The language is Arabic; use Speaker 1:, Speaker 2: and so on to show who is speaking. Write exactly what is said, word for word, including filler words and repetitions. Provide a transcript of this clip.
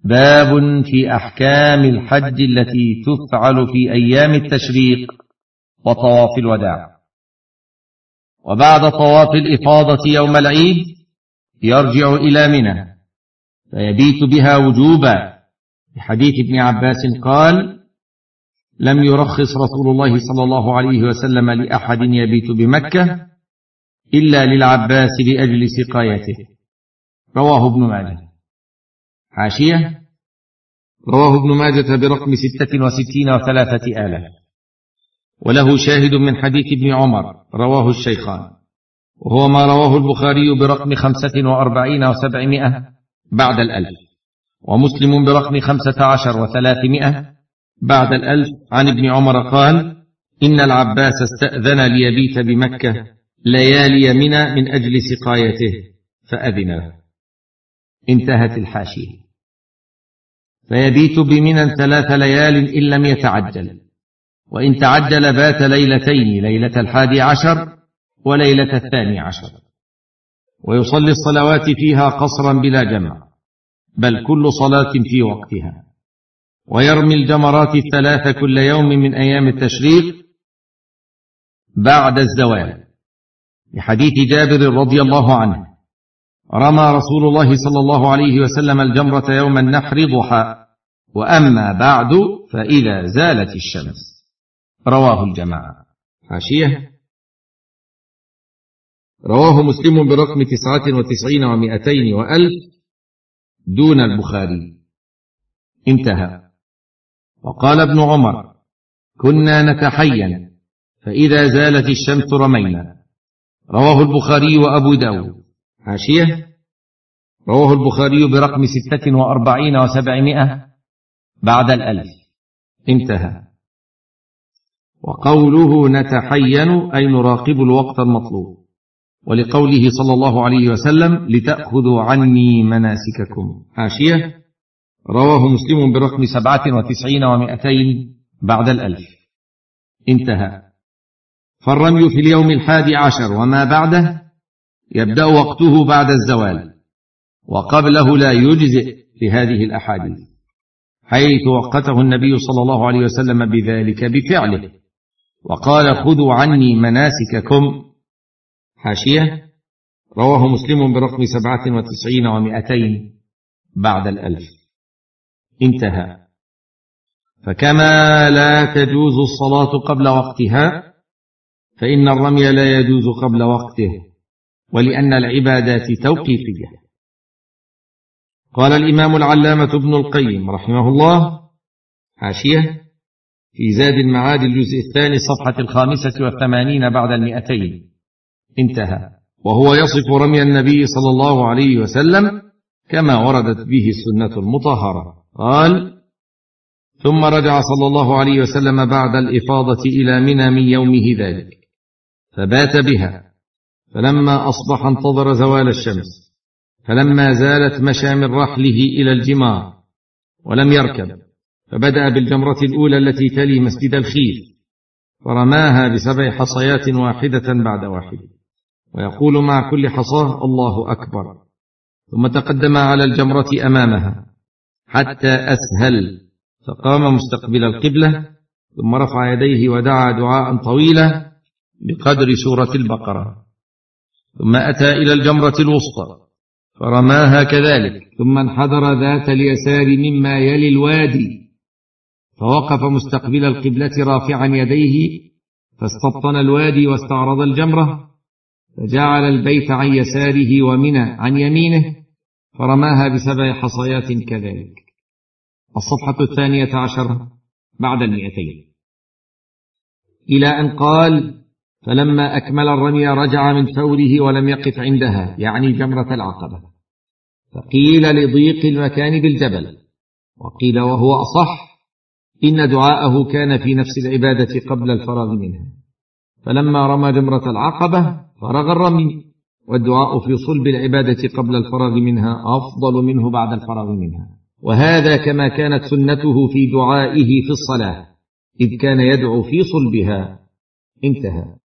Speaker 1: باب في أحكام الحج التي تفعل في أيام التشريق وطواف الوداع. وبعد طواف الإفاضة يوم العيد يرجع إلى منى فيبيت بها وجوبا، بحديث ابن عباس قال: لم يرخص رسول الله صلى الله عليه وسلم لأحد يبيت بمكة إلا للعباس لأجل سقايته. رواه ابن ماجه. حاشية: رواه ابن ماجه برقم ستة وستين وثلاثة آلاف، وله شاهد من حديث ابن عمر رواه الشيخان، وهو ما رواه البخاري برقم خمسة وأربعين وسبعمائة بعد الألف، ومسلم برقم خمسة عشر وثلاثمائة بعد الألف، عن ابن عمر قال: إن العباس استأذن ليبيت بمكة ليالي منى من أجل سقايته فأذن له. انتهت الحاشية. فيبيت بمنى ثلاث ليال إن لم يتعجل، وإن تعجل بات ليلتين، ليلة الحادي عشر وليلة الثاني عشر، ويصلي الصلوات فيها قصرا بلا جمع، بل كل صلاة في وقتها، ويرمي الجمرات الثلاث كل يوم من أيام التشريق بعد الزوال، لحديث جابر رضي الله عنه: رمى رسول الله صلى الله عليه وسلم الجمرة يوم النحر ضحى، وأما بعد فإذا زالت الشمس. رواه الجماعة. حاشية: رواه مسلم برقم تسعة وتسعين ومائتين وألف دون البخاري. انتهى. وقال ابن عمر: كنا نتحين فإذا زالت الشمس رمينا. رواه البخاري وأبو داود. حاشية: رواه البخاري برقم ستة وأربعين وسبعمائة بعد الألف. انتهى. وقوله نتحين أي نراقب الوقت المطلوب، ولقوله صلى الله عليه وسلم: لتأخذوا عني مناسككم. حاشية: رواه مسلم برقم سبعة وتسعين ومائتين بعد الألف. انتهى. فالرمي في اليوم الحادي عشر وما بعده يبدأ وقته بعد الزوال، وقبله لا يجزئ في هذه الأحاديث، حيث وقته النبي صلى الله عليه وسلم بذلك بفعله، وقال: خذوا عني مناسككم. حاشية: رواه مسلم برقم سبعة وتسعين ومائتين بعد الألف. انتهى. فكما لا تجوز الصلاة قبل وقتها، فإن الرمي لا يجوز قبل وقته، ولأن العبادات توقيفية. قال الإمام العلامة ابن القيم رحمه الله: حاشية: في زاد المعاد الجزء الثاني صفحة الخامسة والثمانين بعد المئتين. انتهى. وهو يصف رمي النبي صلى الله عليه وسلم كما وردت به السنة المطهرة. قال: ثم رجع صلى الله عليه وسلم بعد الإفاضة إلى منى من يومه ذلك، فبات بها، فلما أصبح انتظر زوال الشمس، فلما زالت مشى من رحله إلى الجمار ولم يركب، فبدأ بالجمرة الأولى التي تلي مسجد الخيف، فرماها بسبع حصيات واحدة بعد واحدة، ويقول مع كل حصاه: الله أكبر، ثم تقدم على الجمرة أمامها حتى أسهل، فقام مستقبل القبلة، ثم رفع يديه ودعا دعاء طويلا بقدر سورة البقرة، ثم أتى إلى الجمرة الوسطى فرماها كذلك، ثم انحدر ذات اليسار مما يلي الوادي، فوقف مستقبل القبلة رافعا يديه، فاستبطن الوادي واستعرض الجمرة، فجعل البيت عن يساره ومنى عن يمينه، فرماها بسبع حصيات كذلك. الصفحة الثانية عشر بعد المئتين. إلى أن قال: فلما أكمل الرمي رجع من فوره ولم يقف عندها، يعني جمرة العقبة، فقيل لضيق المكان بالجبل، وقيل وهو أصح إن دعاءه كان في نفس العبادة قبل الفراغ منها، فلما رمى جمرة العقبة فرغ الرمي، والدعاء في صلب العبادة قبل الفراغ منها أفضل منه بعد الفراغ منها، وهذا كما كانت سنته في دعائه في الصلاة، إذ كان يدعو في صلبها. انتهى.